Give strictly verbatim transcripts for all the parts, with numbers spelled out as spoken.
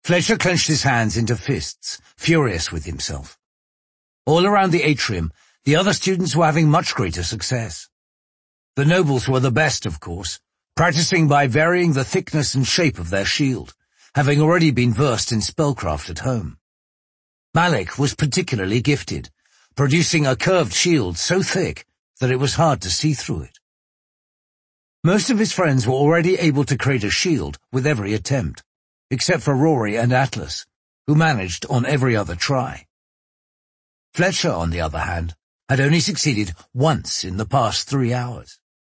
Fletcher clenched his hands into fists, furious with himself. All around the atrium, the other students were having much greater success. The nobles were the best, of course, practicing by varying the thickness and shape of their shield, having already been versed in spellcraft at home. Malik was particularly gifted, producing a curved shield so thick that it was hard to see through it. Most of his friends were already able to create a shield with every attempt, except for Rory and Atlas, who managed on every other try. Fletcher, on the other hand, had only succeeded once in the past three hours.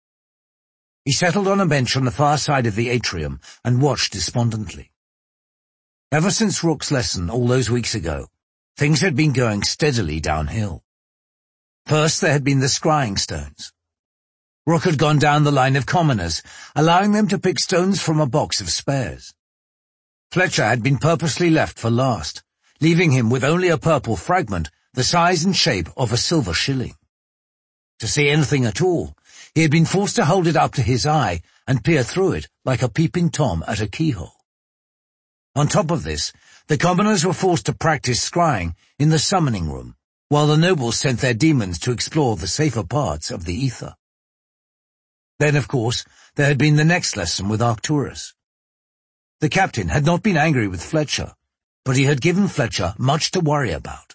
He settled on a bench on the far side of the atrium and watched despondently. Ever since Rook's lesson all those weeks ago, things had been going steadily downhill. First there had been the scrying stones. Rook had gone down the line of commoners, allowing them to pick stones from a box of spares. Fletcher had been purposely left for last, leaving him with only a purple fragment the size and shape of a silver shilling. To see anything at all, he had been forced to hold it up to his eye and peer through it like a peeping Tom at a keyhole. On top of this, the commoners were forced to practice scrying in the summoning room, while the nobles sent their demons to explore the safer parts of the ether. Then, of course, there had been the next lesson with Arcturus. The captain had not been angry with Fletcher, but he had given Fletcher much to worry about.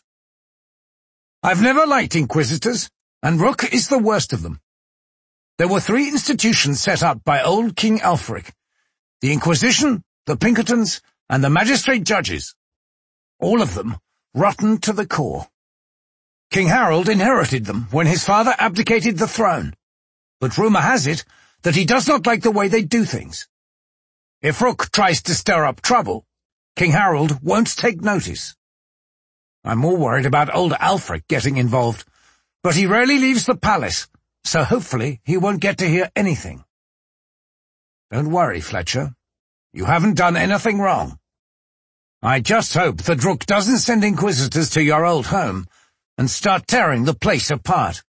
"I've never liked Inquisitors, and Rook is the worst of them. There were three institutions set up by old King Alfric: the Inquisition, the Pinkertons, and the Magistrate Judges. All of them rotten to the core. King Harold inherited them when his father abdicated the throne, but rumour has it that he does not like the way they do things. If Rook tries to stir up trouble, King Harold won't take notice. I'm more worried about old Alfric getting involved, but he rarely leaves the palace, so hopefully he won't get to hear anything. Don't worry, Fletcher. You haven't done anything wrong. I just hope that Rook doesn't send Inquisitors to your old home and start tearing the place apart."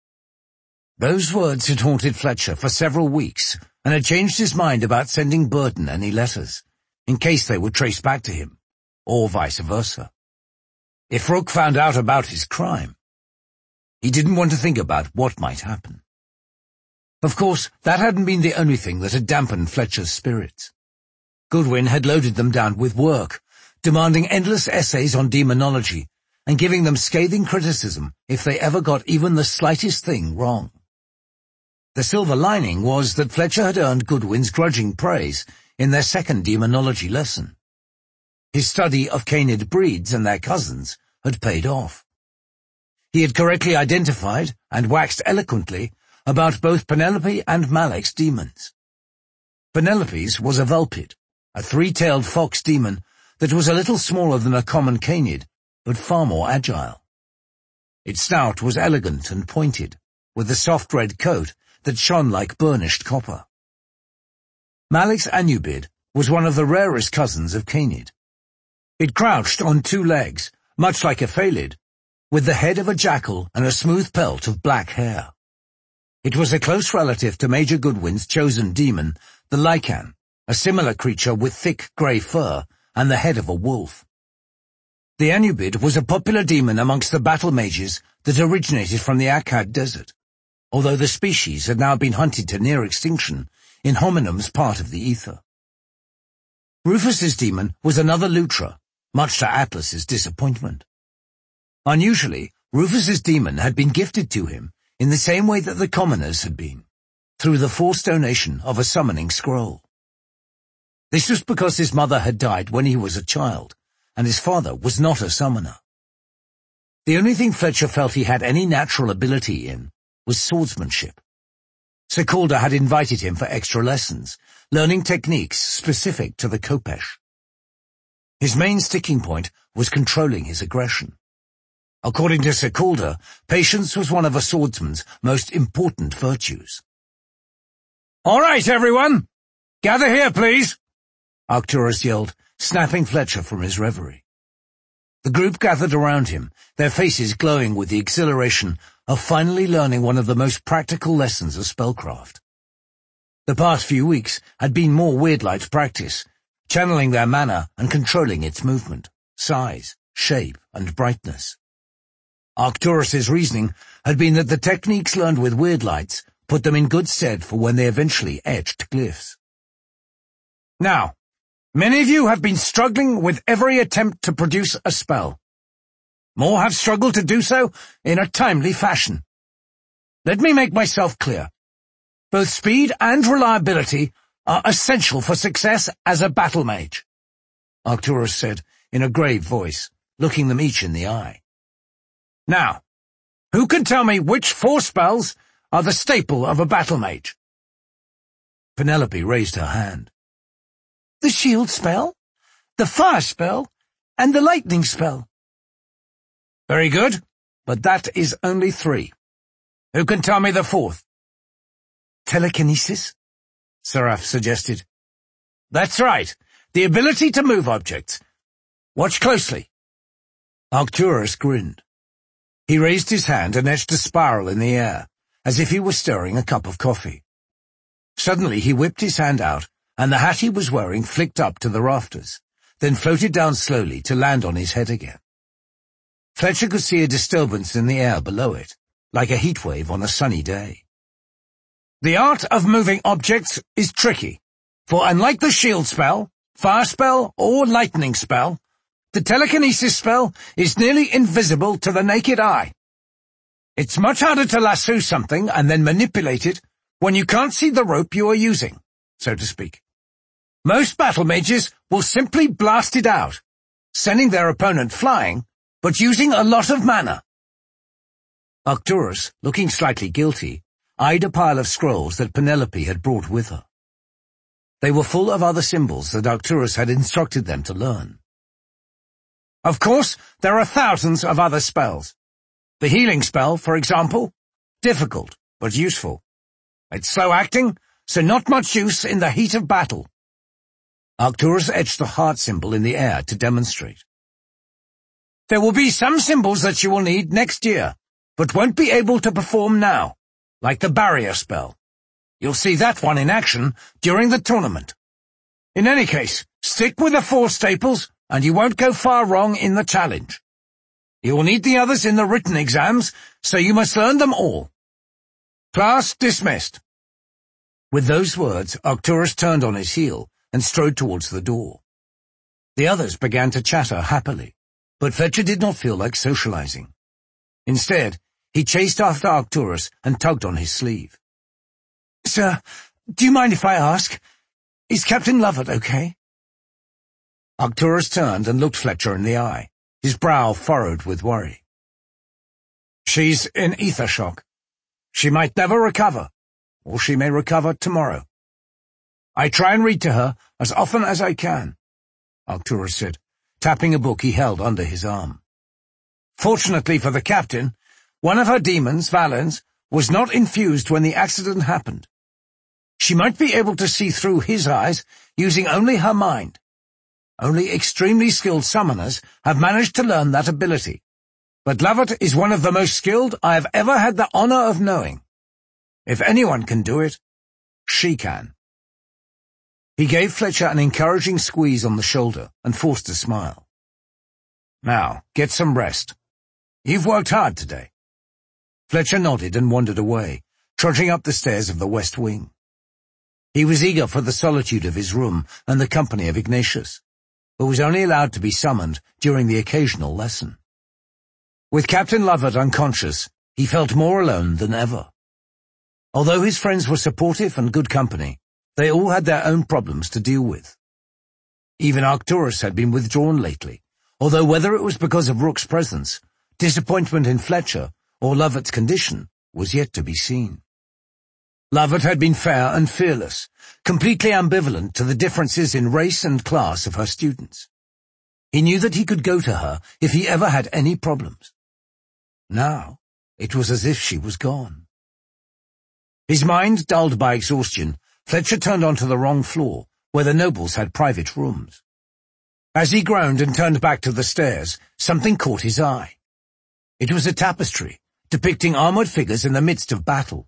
Those words had haunted Fletcher for several weeks and had changed his mind about sending Burton any letters, in case they would trace back to him, or vice versa. If Rook found out about his crime, he didn't want to think about what might happen. Of course, that hadn't been the only thing that had dampened Fletcher's spirits. Goodwin had loaded them down with work, demanding endless essays on demonology, and giving them scathing criticism if they ever got even the slightest thing wrong. The silver lining was that Fletcher had earned Goodwin's grudging praise in their second demonology lesson. His study of canid breeds and their cousins had paid off. He had correctly identified and waxed eloquently about both Penelope and Malik's demons. Penelope's was a Vulpid, a three-tailed fox demon that was a little smaller than a common canid, but far more agile. Its snout was elegant and pointed, with a soft red coat that shone like burnished copper. Malik's Anubid was one of the rarest cousins of canid. It crouched on two legs, much like a Phalid, with the head of a jackal and a smooth pelt of black hair. It was a close relative to Major Goodwin's chosen demon, the Lycan, a similar creature with thick grey fur and the head of a wolf. The Anubid was a popular demon amongst the battle mages that originated from the Akkad Desert, although the species had now been hunted to near extinction in Hominum's part of the ether. Rufus's demon was another Lutra, much to Atlas's disappointment. Unusually, Rufus's demon had been gifted to him in the same way that the commoners had been, through the forced donation of a summoning scroll. This was because his mother had died when he was a child, and his father was not a summoner. The only thing Fletcher felt he had any natural ability in was swordsmanship. Sir Calder had invited him for extra lessons, learning techniques specific to the Khopesh. His main sticking point was controlling his aggression. According to Sir Calder, patience was one of a swordsman's most important virtues. "All right, everyone! Gather here, please!" Arcturus yelled, snapping Fletcher from his reverie. The group gathered around him, their faces glowing with the exhilaration of finally learning one of the most practical lessons of spellcraft. The past few weeks had been more Weirdlight practice, channeling their mana and controlling its movement, size, shape, and brightness. Arcturus's reasoning had been that the techniques learned with Weirdlights put them in good stead for when they eventually etched glyphs. Now, many of you have been struggling with every attempt to produce a spell. More have struggled to do so in a timely fashion. Let me make myself clear. Both speed and reliability are essential for success as a battle mage, Arcturus said in a grave voice, looking them each in the eye. Now, who can tell me which four spells are the staple of a battle mage? Penelope raised her hand. The shield spell, the fire spell, and the lightning spell. Very good, but that is only three. Who can tell me the fourth? Telekinesis? Seraph suggested. That's right, the ability to move objects. Watch closely. Arcturus grinned. He raised his hand and etched a spiral in the air, as if he were stirring a cup of coffee. Suddenly he whipped his hand out, and the hat he was wearing flicked up to the rafters, then floated down slowly to land on his head again. Fletcher could see a disturbance in the air below it, like a heatwave on a sunny day. The art of moving objects is tricky, for unlike the shield spell, fire spell, or lightning spell, the telekinesis spell is nearly invisible to the naked eye. It's much harder to lasso something and then manipulate it when you can't see the rope you are using, so to speak. Most battle mages will simply blast it out, sending their opponent flying, but using a lot of mana. Arcturus, looking slightly guilty, eyed a pile of scrolls that Penelope had brought with her. They were full of other symbols that Arcturus had instructed them to learn. Of course, there are thousands of other spells. The healing spell, for example, difficult but useful. It's slow acting, so not much use in the heat of battle. Arcturus etched the heart symbol in the air to demonstrate. There will be some symbols that you will need next year, but won't be able to perform now, like the barrier spell. You'll see that one in action during the tournament. In any case, stick with the four staples, and you won't go far wrong in the challenge. You will need the others in the written exams, so you must learn them all. Class dismissed. With those words, Arcturus turned on his heel and strode towards the door. The others began to chatter happily, but Fletcher did not feel like socializing. Instead, he chased after Arcturus and tugged on his sleeve. Sir, do you mind if I ask, is Captain Lovett okay? Arcturus turned and looked Fletcher in the eye, his brow furrowed with worry. She's in ether shock. She might never recover, or she may recover tomorrow. I try and read to her as often as I can, Arcturus said, tapping a book he held under his arm. Fortunately for the captain, one of her demons, Valens, was not infused when the accident happened. She might be able to see through his eyes using only her mind. Only extremely skilled summoners have managed to learn that ability, but Lovett is one of the most skilled I have ever had the honor of knowing. If anyone can do it, she can. He gave Fletcher an encouraging squeeze on the shoulder and forced a smile. Now, get some rest. You've worked hard today. Fletcher nodded and wandered away, trudging up the stairs of the west wing. He was eager for the solitude of his room and the company of Ignatius, but was only allowed to be summoned during the occasional lesson. With Captain Lovett unconscious, he felt more alone than ever. Although his friends were supportive and good company, they all had their own problems to deal with. Even Arcturus had been withdrawn lately, although whether it was because of Rook's presence, disappointment in Fletcher, or Lovett's condition was yet to be seen. Lovett had been fair and fearless, completely ambivalent to the differences in race and class of her students. He knew that he could go to her if he ever had any problems. Now, it was as if she was gone. His mind dulled by exhaustion, Fletcher turned onto the wrong floor, where the nobles had private rooms. As he groaned and turned back to the stairs, something caught his eye. It was a tapestry, depicting armored figures in the midst of battle.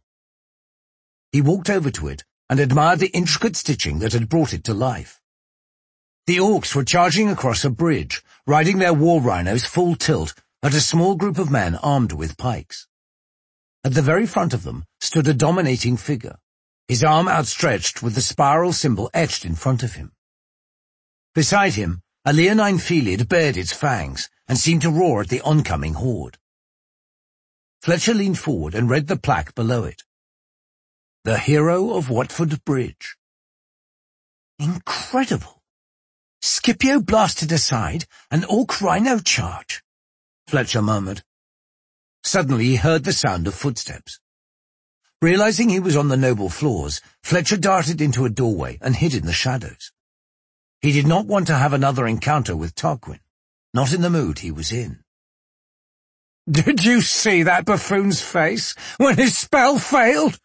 He walked over to it and admired the intricate stitching that had brought it to life. The orcs were charging across a bridge, riding their war rhinos full tilt at a small group of men armed with pikes. At the very front of them stood a dominating figure, his arm outstretched with the spiral symbol etched in front of him. Beside him, a leonine Felid bared its fangs and seemed to roar at the oncoming horde. Fletcher leaned forward and read the plaque below it. The Hero of Watford Bridge. Incredible. Scipio blasted aside an orc rhino charge, Fletcher murmured. Suddenly he heard the sound of footsteps. Realizing he was on the noble floors, Fletcher darted into a doorway and hid in the shadows. He did not want to have another encounter with Tarquin, not in the mood he was in. "Did you see that buffoon's face when his spell failed?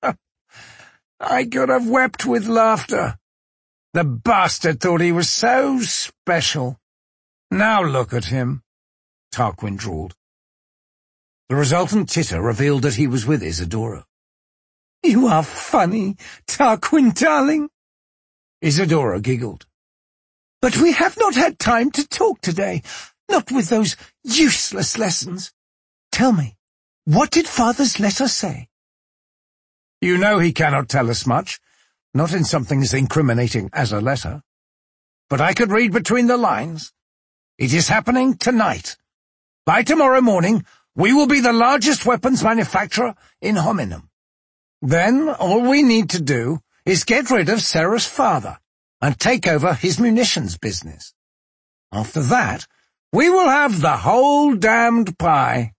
I could have wept with laughter. The bastard thought he was so special. Now look at him," Tarquin drawled. The resultant titter revealed that he was with Isidora. "You are funny, Tarquin, darling." Isidora giggled. "But we have not had time to talk today, not with those useless lessons. Tell me, what did Father's letter say?" "You know he cannot tell us much, not in something as incriminating as a letter. But I could read between the lines. It is happening tonight. By tomorrow morning, we will be the largest weapons manufacturer in Hominum. Then all we need to do is get rid of Sarah's father and take over his munitions business. After that, we will have the whole damned pie."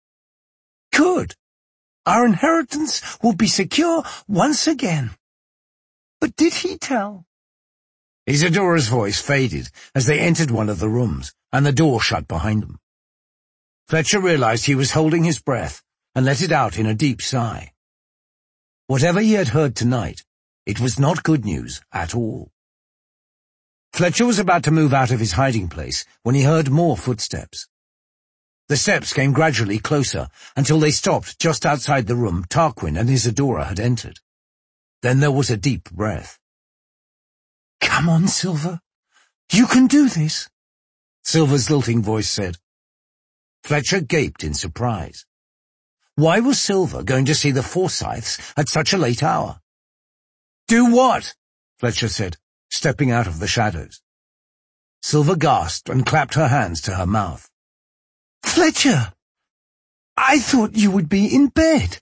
"Good. Our inheritance will be secure once again. But did he tell?" Isidora's voice faded as they entered one of the rooms, and the door shut behind them. Fletcher realized he was holding his breath and let it out in a deep sigh. Whatever he had heard tonight, it was not good news at all. Fletcher was about to move out of his hiding place when he heard more footsteps. The steps came gradually closer until they stopped just outside the room Tarquin and Isidora had entered. Then there was a deep breath. "Come on, Silver. You can do this," Silver's lilting voice said. Fletcher gaped in surprise. Why was Silver going to see the Forsyths at such a late hour? "Do what?" Fletcher said, stepping out of the shadows. Silver gasped and clapped her hands to her mouth. "Fletcher! I thought you would be in bed."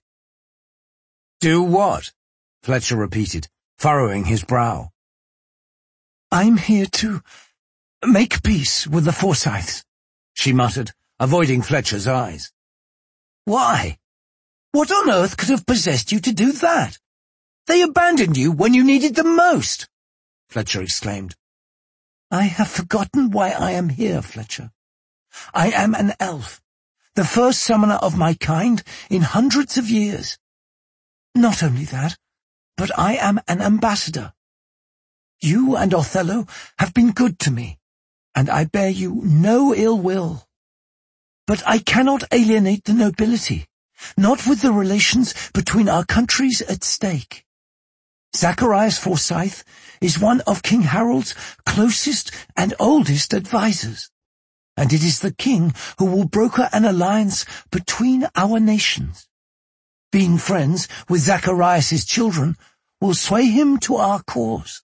"Do what?" Fletcher repeated, furrowing his brow. "I'm here to make peace with the Forsyths," she muttered, avoiding Fletcher's eyes. "Why? What on earth could have possessed you to do that? They abandoned you when you needed them most," Fletcher exclaimed. "I have forgotten why I am here, Fletcher. I am an elf, the first summoner of my kind in hundreds of years. Not only that, but I am an ambassador. You and Othello have been good to me, and I bear you no ill will. But I cannot alienate the nobility, not with the relations between our countries at stake. Zacharias Forsyth is one of King Harold's closest and oldest advisers, and it is the king who will broker an alliance between our nations. Being friends with Zacharias's children will sway him to our cause."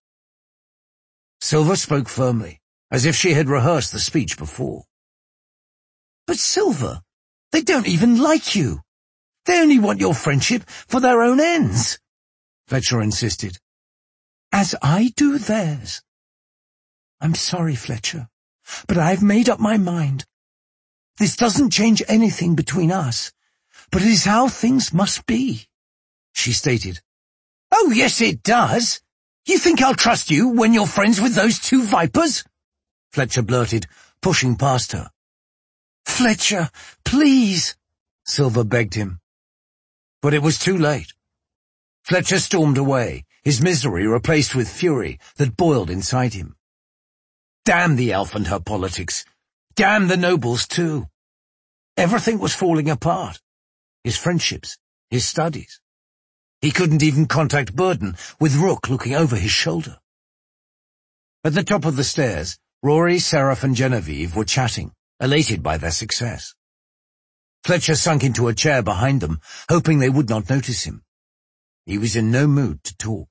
Silver spoke firmly, as if she had rehearsed the speech before. "But Silver, they don't even like you. They only want your friendship for their own ends," Fletcher insisted. "As I do theirs. I'm sorry, Fletcher, but I've made up my mind. This doesn't change anything between us, but it is how things must be," she stated. "Oh, yes, it does. You think I'll trust you when you're friends with those two vipers?" Fletcher blurted, pushing past her. "Fletcher, please," Silver begged him. But it was too late. Fletcher stormed away, his misery replaced with fury that boiled inside him. Damn the elf and her politics. Damn the nobles, too. Everything was falling apart. His friendships, his studies. He couldn't even contact Burden, with Rook looking over his shoulder. At the top of the stairs, Rory, Seraph and Genevieve were chatting, elated by their success. Fletcher sunk into a chair behind them, hoping they would not notice him. He was in no mood to talk.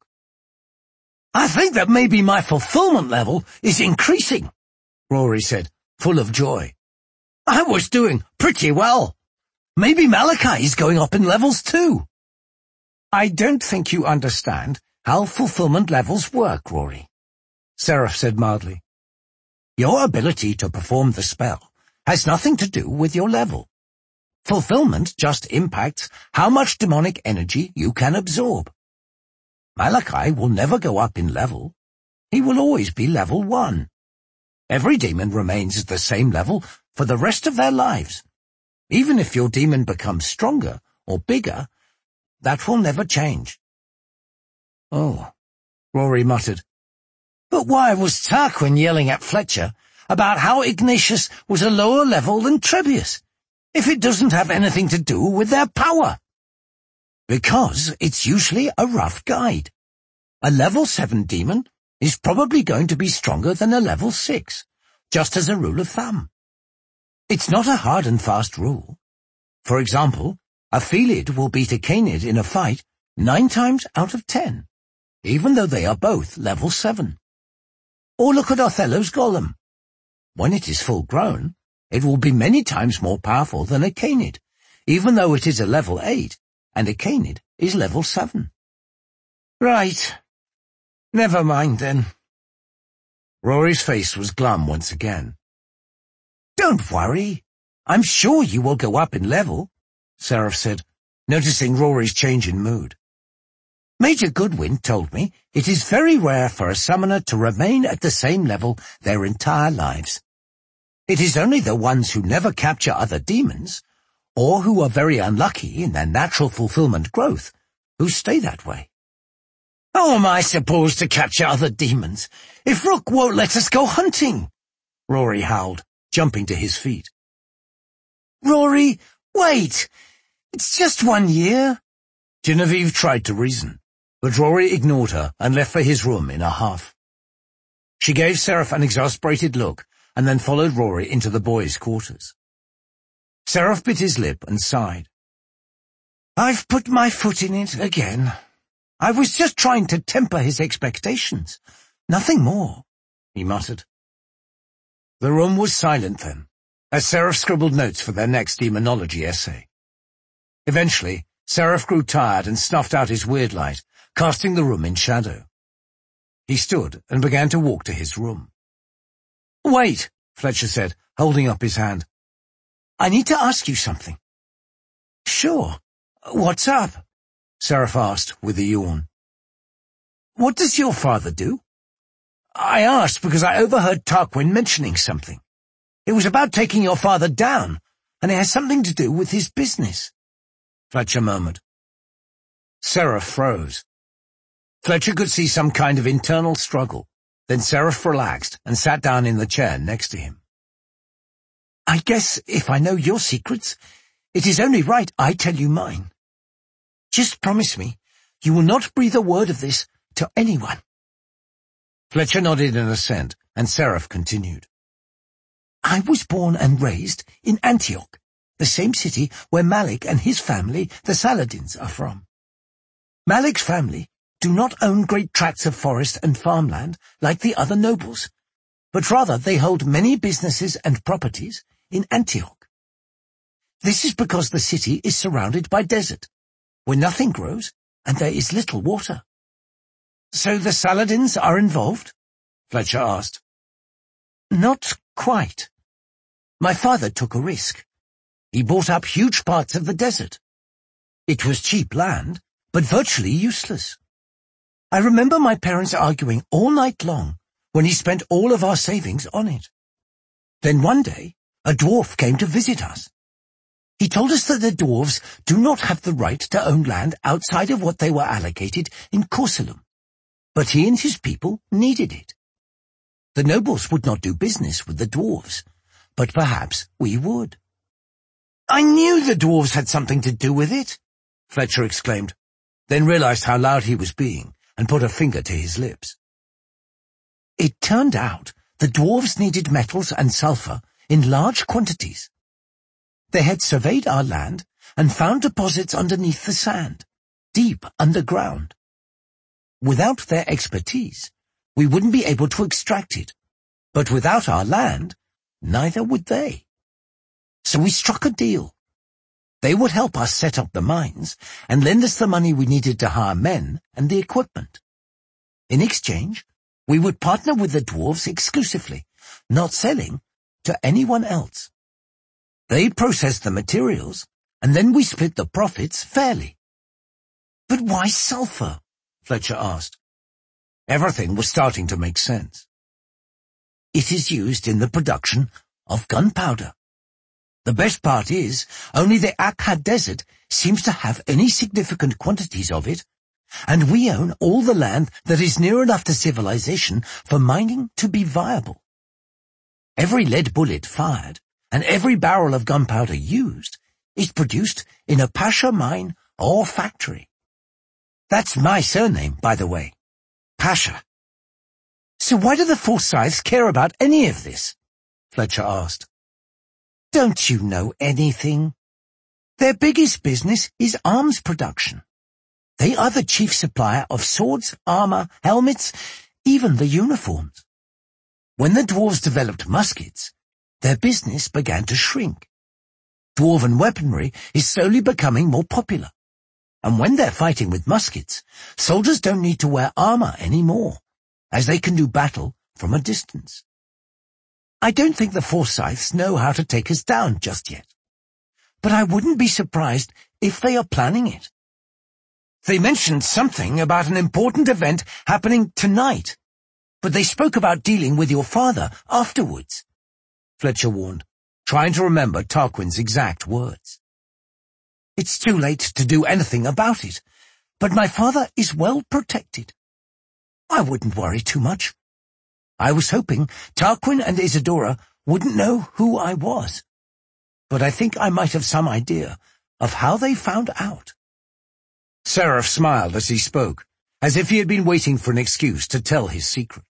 "I think that maybe my fulfillment level is increasing," Rory said, full of joy. "I was doing pretty well. Maybe Malachi is going up in levels too." "I don't think you understand how fulfillment levels work, Rory," Seraph said mildly. "Your ability to perform the spell has nothing to do with your level. Fulfillment just impacts how much demonic energy you can absorb. Malachi will never go up in level. He will always be level one. Every demon remains at the same level for the rest of their lives. Even if your demon becomes stronger or bigger, that will never change." "Oh," Rory muttered. "But why was Tarquin yelling at Fletcher about how Ignatius was a lower level than Trebius, if it doesn't have anything to do with their power?" "Because it's usually a rough guide. A level seven demon is probably going to be stronger than a level six, just as a rule of thumb. It's not a hard and fast rule. For example, a Felid will beat a Canid in a fight nine times out of ten, even though they are both level seven. Or look at Othello's golem. When it is full grown, it will be many times more powerful than a Canid, even though it is a level eight, and a Canid is level seven. "Right. Never mind then." Rory's face was glum once again. "Don't worry. I'm sure you will go up in level," Seraph said, noticing Rory's change in mood. "Major Goodwin told me it is very rare for a summoner to remain at the same level their entire lives. It is only the ones who never capture other demons, or who are very unlucky in their natural fulfillment growth, who stay that way." "How am I supposed to capture other demons if Rook won't let us go hunting?" Rory howled, jumping to his feet. "Rory, wait! It's just one year." Genevieve tried to reason, but Rory ignored her and left for his room in a huff. She gave Seraph an exasperated look and then followed Rory into the boys' quarters. Seraph bit his lip and sighed. "I've put my foot in it again. I was just trying to temper his expectations. Nothing more," he muttered. The room was silent then, as Seraph scribbled notes for their next demonology essay. Eventually, Seraph grew tired and snuffed out his weird light, casting the room in shadow. He stood and began to walk to his room. "Wait," Fletcher said, holding up his hand. "I need to ask you something." "Sure. What's up?" Seraph asked with a yawn. "What does your father do?" "I asked because I overheard Tarquin mentioning something. It was about taking your father down, and it has something to do with his business," Fletcher murmured. Seraph froze. Fletcher could see some kind of internal struggle. Then Seraph relaxed and sat down in the chair next to him. "I guess if I know your secrets, it is only right I tell you mine. Just promise me you will not breathe a word of this to anyone." Fletcher nodded in assent, and Seraph continued. "I was born and raised in Antioch, the same city where Malik and his family, the Saladins, are from. Malik's family do not own great tracts of forest and farmland like the other nobles, but rather they hold many businesses and properties in Antioch. This is because the city is surrounded by desert, where nothing grows and there is little water." "So the Saladins are involved?" Fletcher asked. "Not quite. My father took a risk. He bought up huge parts of the desert. It was cheap land, but virtually useless. I remember my parents arguing all night long when he spent all of our savings on it. Then one day, a dwarf came to visit us. He told us that the dwarves do not have the right to own land outside of what they were allocated in Corsulum, but he and his people needed it. The nobles would not do business with the dwarves, but perhaps we would." "I knew the dwarves had something to do with it," Fletcher exclaimed, then realized how loud he was being and put a finger to his lips. It turned out the dwarves needed metals and sulfur in large quantities. They had surveyed our land and found deposits underneath the sand, deep underground. Without their expertise, we wouldn't be able to extract it, but without our land, neither would they. So we struck a deal. They would help us set up the mines and lend us the money we needed to hire men and the equipment. In exchange, we would partner with the dwarves exclusively, not selling to anyone else. They processed the materials, and then we split the profits fairly. But why sulfur? Fletcher asked. Everything was starting to make sense. It is used in the production of gunpowder. The best part is, only the Akkad Desert seems to have any significant quantities of it, and we own all the land that is near enough to civilization for mining to be viable. Every lead bullet fired, and every barrel of gunpowder used, is produced in a Pasha mine or factory. That's my surname, by the way. Pasha. So why do the Forsyths care about any of this? Fletcher asked. Don't you know anything? Their biggest business is arms production. They are the chief supplier of swords, armor, helmets, even the uniforms. When the dwarves developed muskets, their business began to shrink. Dwarven weaponry is slowly becoming more popular. And when they're fighting with muskets, soldiers don't need to wear armor anymore, as they can do battle from a distance. I don't think the Forsyths know how to take us down just yet, but I wouldn't be surprised if they are planning it. They mentioned something about an important event happening tonight, but they spoke about dealing with your father afterwards, Fletcher warned, trying to remember Tarquin's exact words. It's too late to do anything about it, but my father is well protected. I wouldn't worry too much. I was hoping Tarquin and Isidora wouldn't know who I was, but I think I might have some idea of how they found out. Seraph smiled as he spoke, as if he had been waiting for an excuse to tell his secret.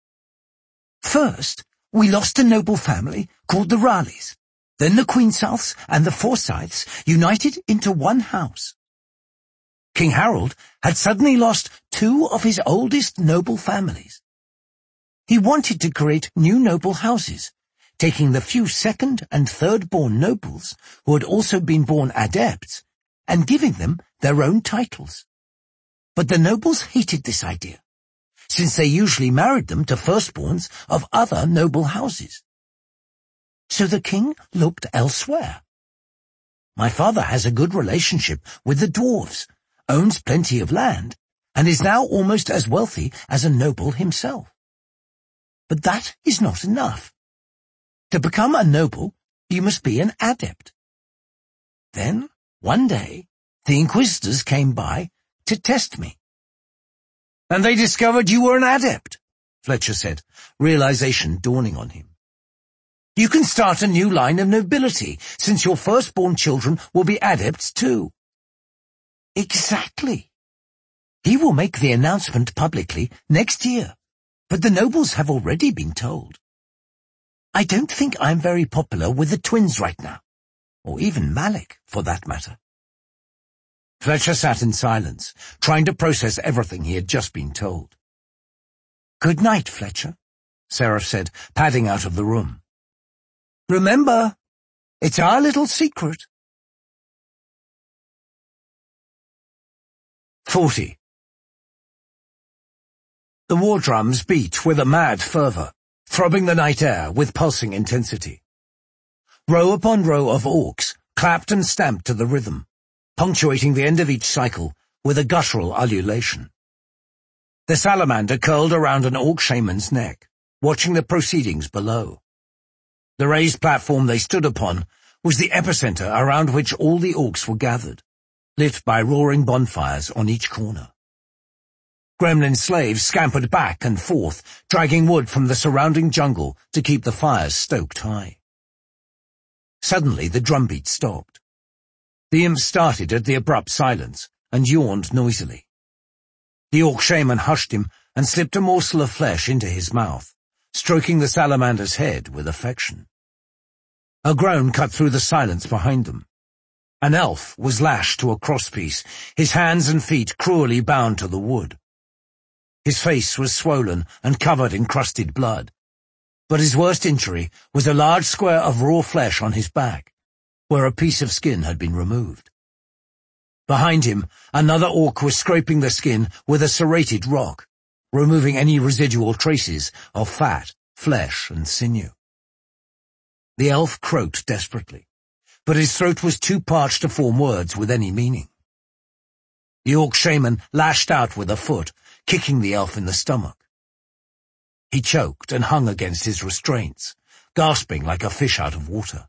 First, we lost a noble family called the Raleighs. Then the Queensouths and the Forsyths united into one house. King Harold had suddenly lost two of his oldest noble families. He wanted to create new noble houses, taking the few second and third-born nobles who had also been born adepts and giving them their own titles. But the nobles hated this idea, since they usually married them to firstborns of other noble houses. So the king looked elsewhere. My father has a good relationship with the dwarves, owns plenty of land, and is now almost as wealthy as a noble himself. But that is not enough. To become a noble, you must be an adept. Then, one day, the inquisitors came by to test me. And they discovered you were an adept, Fletcher said, realization dawning on him. You can start a new line of nobility, since your firstborn children will be adepts too. Exactly. He will make the announcement publicly next year, but the nobles have already been told. I don't think I'm very popular with the twins right now, or even Malik, for that matter. Fletcher sat in silence, trying to process everything he had just been told. Good night, Fletcher, Seraph said, padding out of the room. Remember, it's our little secret. Forty. The war drums beat with a mad fervour, throbbing the night air with pulsing intensity. Row upon row of orcs clapped and stamped to the rhythm, punctuating the end of each cycle with a guttural ululation. The salamander curled around an orc shaman's neck, watching the proceedings below. The raised platform they stood upon was the epicenter around which all the orcs were gathered, lit by roaring bonfires on each corner. Gremlin slaves scampered back and forth, dragging wood from the surrounding jungle to keep the fires stoked high. Suddenly the drumbeat stopped. The imp started at the abrupt silence and yawned noisily. The orc shaman hushed him and slipped a morsel of flesh into his mouth, stroking the salamander's head with affection. A groan cut through the silence behind them. An elf was lashed to a crosspiece, his hands and feet cruelly bound to the wood. His face was swollen and covered in crusted blood, but his worst injury was a large square of raw flesh on his back, where a piece of skin had been removed. Behind him, another orc was scraping the skin with a serrated rock, removing any residual traces of fat, flesh, and sinew. The elf croaked desperately, but his throat was too parched to form words with any meaning. The orc shaman lashed out with a foot, kicking the elf in the stomach. He choked and hung against his restraints, gasping like a fish out of water.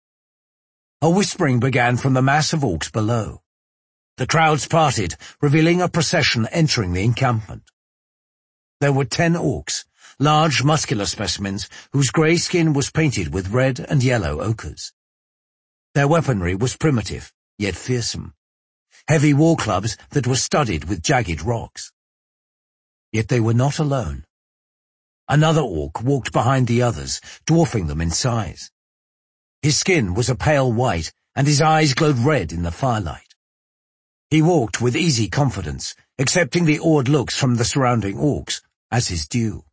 A whispering began from the mass of orcs below. The crowds parted, revealing a procession entering the encampment. There were ten orcs, large muscular specimens whose grey skin was painted with red and yellow ochres. Their weaponry was primitive, yet fearsome. Heavy war clubs that were studded with jagged rocks. Yet they were not alone. Another orc walked behind the others, dwarfing them in size. His skin was a pale white, and his eyes glowed red in the firelight. He walked with easy confidence, accepting the awed looks from the surrounding orcs as his due.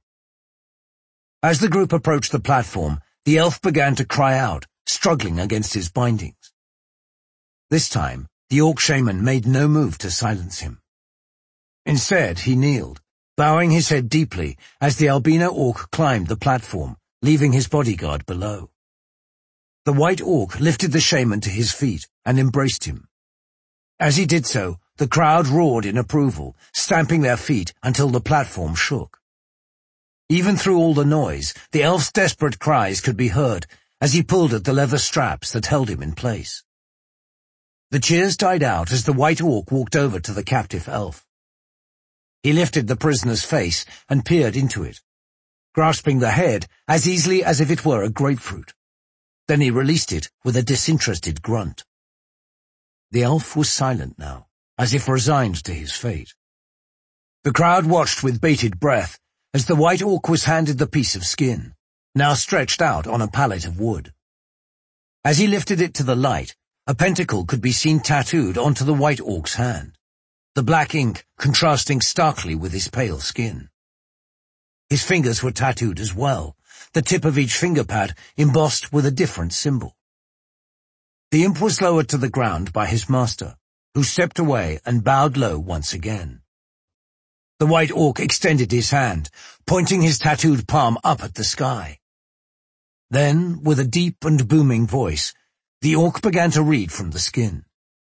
As the group approached the platform, the elf began to cry out, struggling against his bindings. This time, the orc shaman made no move to silence him. Instead, he kneeled, bowing his head deeply as the albino orc climbed the platform, leaving his bodyguard below. The white orc lifted the shaman to his feet and embraced him. As he did so, the crowd roared in approval, stamping their feet until the platform shook. Even through all the noise, the elf's desperate cries could be heard as he pulled at the leather straps that held him in place. The cheers died out as the white orc walked over to the captive elf. He lifted the prisoner's face and peered into it, grasping the head as easily as if it were a grapefruit. Then he released it with a disinterested grunt. The elf was silent now, as if resigned to his fate. The crowd watched with bated breath as the white orc was handed the piece of skin, now stretched out on a pallet of wood. As he lifted it to the light, a pentacle could be seen tattooed onto the white orc's hand, the black ink contrasting starkly with his pale skin. His fingers were tattooed as well, the tip of each finger pad embossed with a different symbol. The imp was lowered to the ground by his master, who stepped away and bowed low once again. The white orc extended his hand, pointing his tattooed palm up at the sky. Then, with a deep and booming voice, the orc began to read from the skin.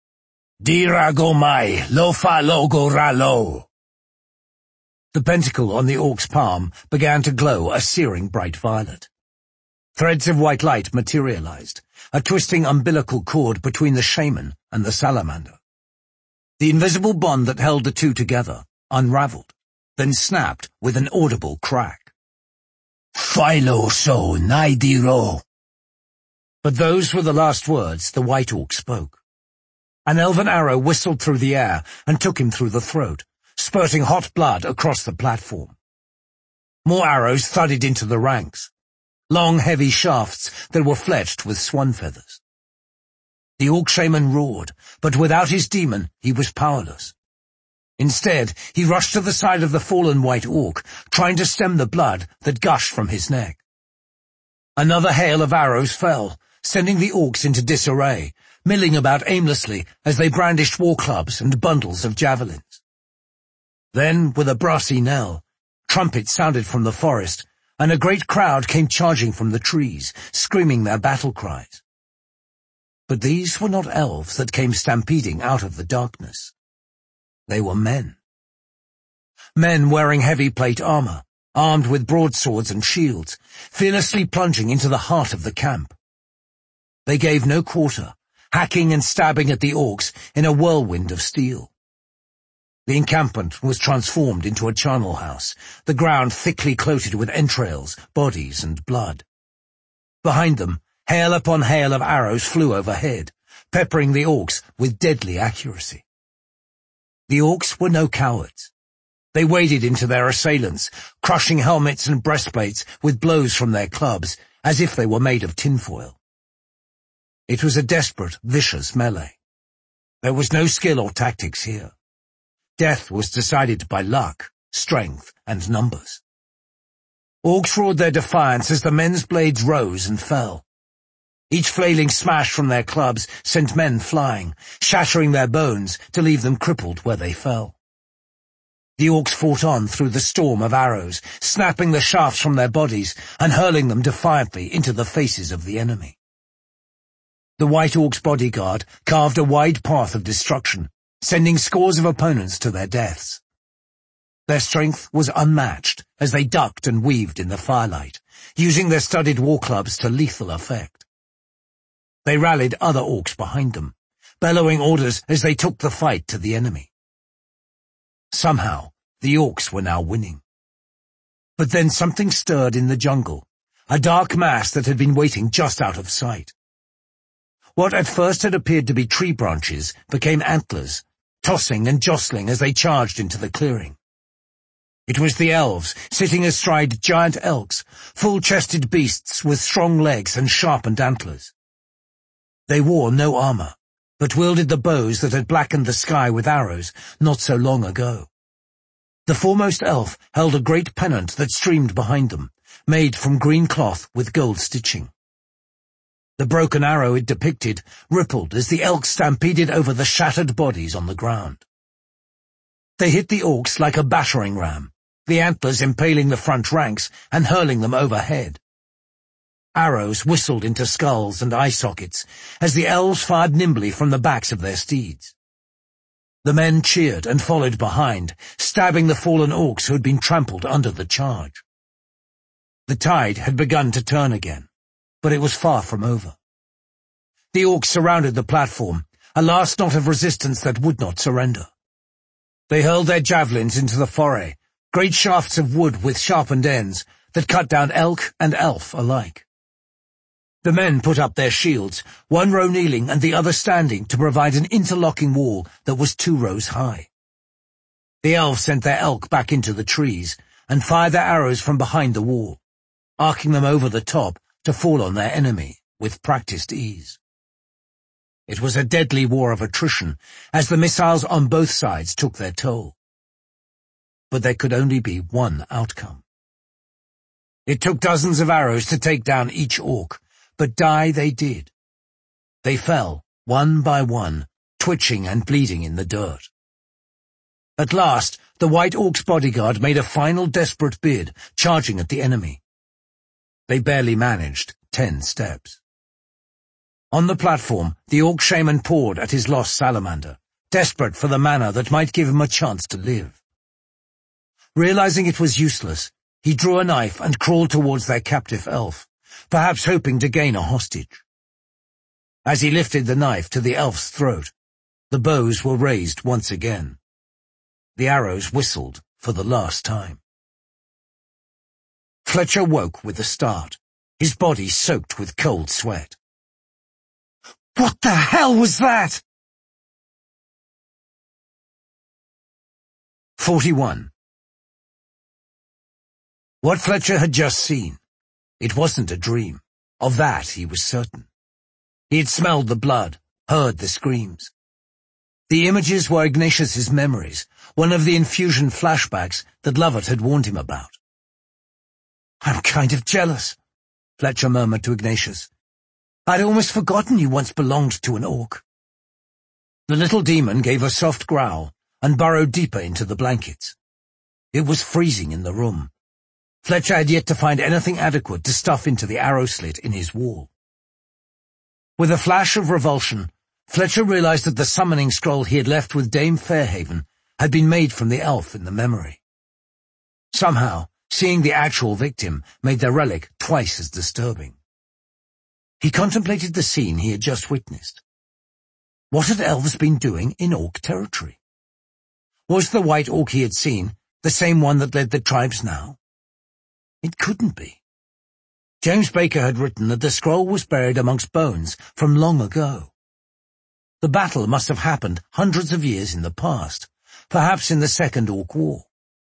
Diragomai lofa logo ralo. The pentacle on the orc's palm began to glow a searing bright violet. Threads of white light materialized, a twisting umbilical cord between the shaman and the salamander. The invisible bond that held the two together unraveled, then snapped with an audible crack. Philo so naidiro. But those were the last words the white orc spoke. An elven arrow whistled through the air and took him through the throat, spurting hot blood across the platform. More arrows thudded into the ranks, long heavy shafts that were fletched with swan feathers. The orc shaman roared, but without his demon he was powerless. Instead, he rushed to the side of the fallen white orc, trying to stem the blood that gushed from his neck. Another hail of arrows fell, sending the orcs into disarray, milling about aimlessly as they brandished war clubs and bundles of javelins. Then, with a brassy knell, trumpets sounded from the forest, and a great crowd came charging from the trees, screaming their battle cries. But these were not elves that came stampeding out of the darkness. They were men. Men wearing heavy plate armor, armed with broadswords and shields, fearlessly plunging into the heart of the camp. They gave no quarter, hacking and stabbing at the orcs in a whirlwind of steel. The encampment was transformed into a charnel house, the ground thickly coated with entrails, bodies, and blood. Behind them, hail upon hail of arrows flew overhead, peppering the orcs with deadly accuracy. The orcs were no cowards. They waded into their assailants, crushing helmets and breastplates with blows from their clubs, as if they were made of tinfoil. It was a desperate, vicious melee. There was no skill or tactics here. Death was decided by luck, strength, and numbers. Orcs roared their defiance as the men's blades rose and fell. Each flailing smash from their clubs sent men flying, shattering their bones to leave them crippled where they fell. The orcs fought on through the storm of arrows, snapping the shafts from their bodies and hurling them defiantly into the faces of the enemy. The White Orc's bodyguard carved a wide path of destruction, sending scores of opponents to their deaths. Their strength was unmatched as they ducked and weaved in the firelight, using their studded war clubs to lethal effect. They rallied other orcs behind them, bellowing orders as they took the fight to the enemy. Somehow, the orcs were now winning. But then something stirred in the jungle, a dark mass that had been waiting just out of sight. What at first had appeared to be tree branches became antlers, tossing and jostling as they charged into the clearing. It was the elves, sitting astride giant elks, full-chested beasts with strong legs and sharpened antlers. They wore no armor, but wielded the bows that had blackened the sky with arrows not so long ago. The foremost elf held a great pennant that streamed behind them, made from green cloth with gold stitching. The broken arrow it depicted rippled as the elk stampeded over the shattered bodies on the ground. They hit the orcs like a battering ram, the antlers impaling the front ranks and hurling them overhead. Arrows whistled into skulls and eye sockets as the elves fired nimbly from the backs of their steeds. The men cheered and followed behind, stabbing the fallen orcs who had been trampled under the charge. The tide had begun to turn again, but it was far from over. The orcs surrounded the platform, a last knot of resistance that would not surrender. They hurled their javelins into the foray, great shafts of wood with sharpened ends that cut down elk and elf alike. The men put up their shields, one row kneeling and the other standing to provide an interlocking wall that was two rows high. The elves sent their elk back into the trees and fired their arrows from behind the wall, arcing them over the top to fall on their enemy with practiced ease. It was a deadly war of attrition as the missiles on both sides took their toll. But there could only be one outcome. It took dozens of arrows to take down each orc, but die they did. They fell, one by one, twitching and bleeding in the dirt. At last, the White Orc's bodyguard made a final desperate bid, charging at the enemy. They barely managed ten steps. On the platform, the orc shaman pawed at his lost salamander, desperate for the mana that might give him a chance to live. Realizing it was useless, he drew a knife and crawled towards their captive elf, perhaps hoping to gain a hostage. As he lifted the knife to the elf's throat, the bows were raised once again. The arrows whistled for the last time. Fletcher woke with a start, his body soaked with cold sweat. What the hell was that? forty-one. What Fletcher had just seen, it wasn't a dream. Of that he was certain. He had smelled the blood, heard the screams. The images were Ignatius's memories, one of the infusion flashbacks that Lovett had warned him about. I'm kind of jealous, Fletcher murmured to Ignatius. I'd almost forgotten you once belonged to an orc. The little demon gave a soft growl and burrowed deeper into the blankets. It was freezing in the room. Fletcher had yet to find anything adequate to stuff into the arrow slit in his wall. With a flash of revulsion, Fletcher realized that the summoning scroll he had left with Dame Fairhaven had been made from the elf in the memory. Somehow, seeing the actual victim made the relic twice as disturbing. He contemplated the scene he had just witnessed. What had elves been doing in orc territory? Was the white orc he had seen the same one that led the tribes now? It couldn't be. James Baker had written that the scroll was buried amongst bones from long ago. The battle must have happened hundreds of years in the past, perhaps in the Second Orc War.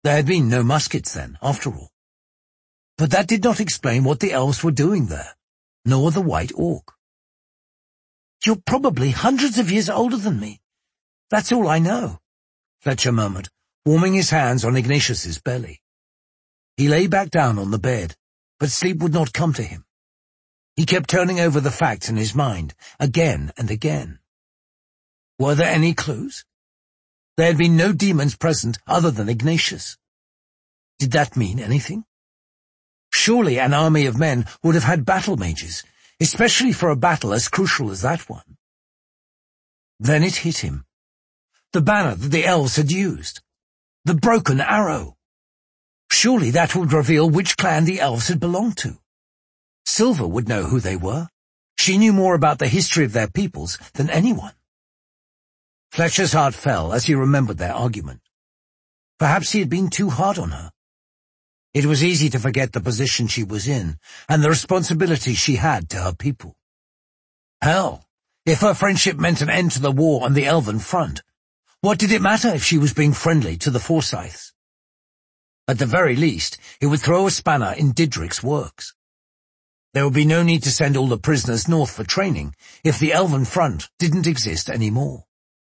There had been no muskets then, after all. But that did not explain what the elves were doing there, nor the white orc. "You're probably hundreds of years older than me. That's all I know," Fletcher murmured, warming his hands on Ignatius's belly. He lay back down on the bed, but sleep would not come to him. He kept turning over the facts in his mind, again and again. Were there any clues? There had been no demons present other than Ignatius. Did that mean anything? Surely an army of men would have had battle mages, especially for a battle as crucial as that one. Then it hit him. The banner that the elves had used. The broken arrow. Surely that would reveal which clan the elves had belonged to. Silver would know who they were. She knew more about the history of their peoples than anyone. Fletcher's heart fell as he remembered their argument. Perhaps he had been too hard on her. It was easy to forget the position she was in and the responsibility she had to her people. Hell, if her friendship meant an end to the war on the elven front, what did it matter if she was being friendly to the Forsyths? At the very least, it would throw a spanner in Didrik's works. There would be no need to send all the prisoners north for training if the elven front didn't exist anymore.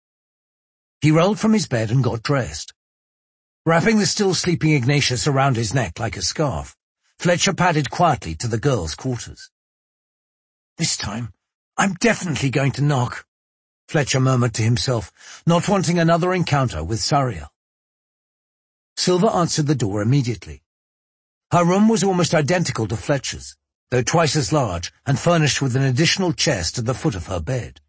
He rolled from his bed and got dressed. Wrapping the still sleeping Ignatius around his neck like a scarf, Fletcher padded quietly to the girls' quarters. "This time, I'm definitely going to knock," Fletcher murmured to himself, not wanting another encounter with Sariel. Silver answered the door immediately. Her room was almost identical to Fletcher's, though twice as large and furnished with an additional chest at the foot of her bed.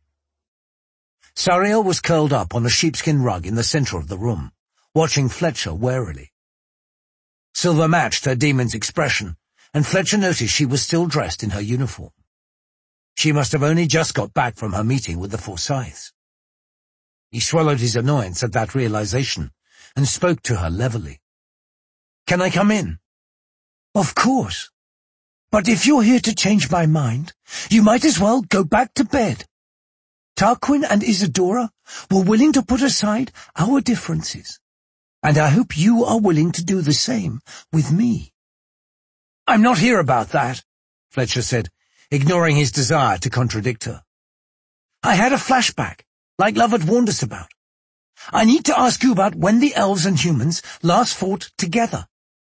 Sariel was curled up on a sheepskin rug in the center of the room, watching Fletcher warily. Silver matched her demon's expression, and Fletcher noticed she was still dressed in her uniform. She must have only just got back from her meeting with the Forsyths. He swallowed his annoyance at that realization and spoke to her levelly. "Can I come in?" "Of course. But if you're here to change my mind, you might as well go back to bed. Tarquin and Isadora were willing to put aside our differences, and I hope you are willing to do the same with me." "I'm not here about that," Fletcher said, ignoring his desire to contradict her. "I had a flashback, like Love had warned us about. I need to ask you about when the elves and humans last fought together."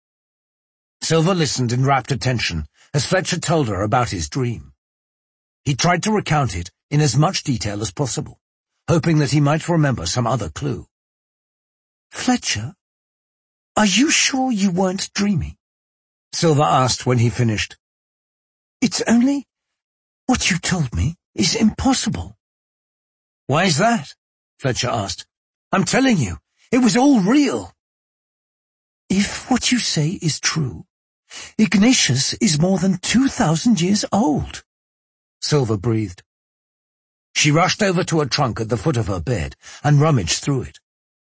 Silver listened in rapt attention as Fletcher told her about his dream. He tried to recount it in as much detail as possible, hoping that he might remember some other clue. "Fletcher, are you sure you weren't dreaming?" Silver asked when he finished. "It's only what you told me is impossible." "Why is that?" Fletcher asked. "I'm telling you, it was all real." "If what you say is true, Ignatius is more than two thousand years old," Silver breathed. She rushed over to a trunk at the foot of her bed and rummaged through it.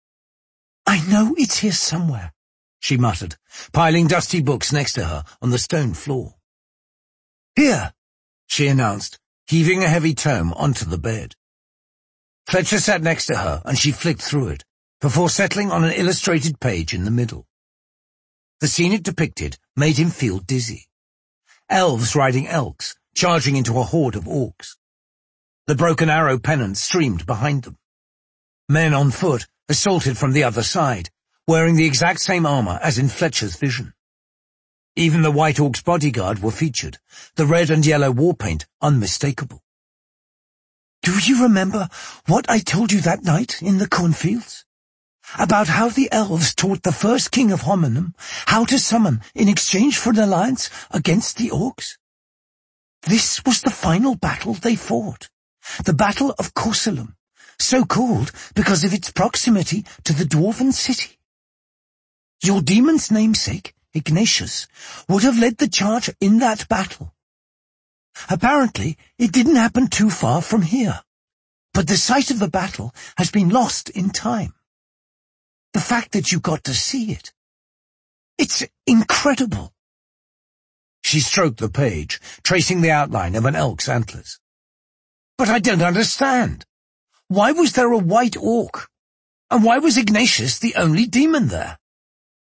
"I know it's here somewhere," she muttered, piling dusty books next to her on the stone floor. "Here," she announced, heaving a heavy tome onto the bed. Fletcher sat next to her and she flicked through it, before settling on an illustrated page in the middle. The scene it depicted made him feel dizzy. Elves riding elks, charging into a horde of orcs. The broken arrow pennants streamed behind them. Men on foot assaulted from the other side, wearing the exact same armor as in Fletcher's vision. Even the White Orc's bodyguard were featured, the red and yellow war paint unmistakable. "Do you remember what I told you that night in the cornfields? About how the elves taught the first king of Homenum how to summon in exchange for an alliance against the orcs? This was the final battle they fought, the Battle of Corsulum, so called because of its proximity to the dwarven city. Your demon's namesake, Ignatius, would have led the charge in that battle. Apparently, it didn't happen too far from here, but the site of the battle has been lost in time. The fact that you got to see it, it's incredible." She stroked the page, tracing the outline of an elk's antlers. "But I don't understand. Why was there a white orc? And why was Ignatius the only demon there?"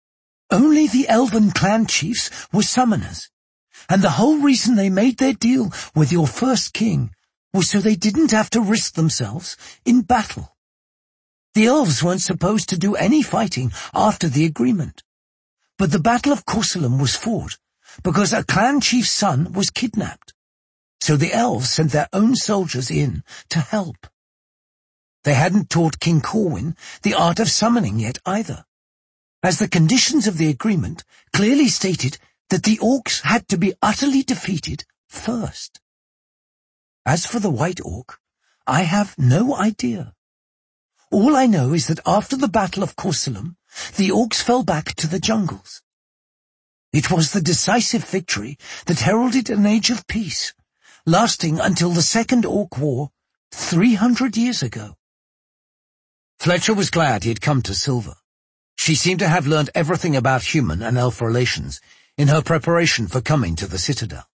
Only the elven clan chiefs were summoners, and the whole reason they made their deal with your first king was so they didn't have to risk themselves in battle. The elves weren't supposed to do any fighting after the agreement, but the Battle of Corsulum was fought because a clan chief's son was kidnapped, so the elves sent their own soldiers in to help. They hadn't taught King Corwin the art of summoning yet either, as the conditions of the agreement clearly stated that the orcs had to be utterly defeated first. As for the White Orc, I have no idea. All I know is that after the Battle of Corsulum, the orcs fell back to the jungles. It was the decisive victory that heralded an age of peace, lasting until the Second Orc War three hundred years ago. Fletcher was glad he had come to Silva. She seemed to have learned everything about human and elf relations in her preparation for coming to the Citadel.